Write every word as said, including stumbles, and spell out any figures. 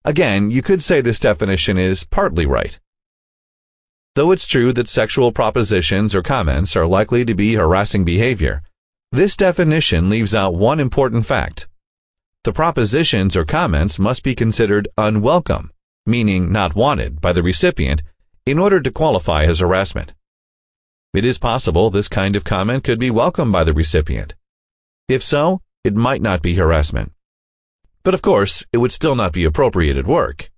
Again, you could say this definition is partly right. Though it's true that sexual propositions or comments are likely to be harassing behavior, this definition leaves out one important fact. The propositions or comments must be considered unwelcome, meaning not wanted by the recipient, in order to qualify as harassment. It is possible this kind of comment could be welcomed by the recipient. If so, it might not be harassment. But of course, it would still not be appropriate at work.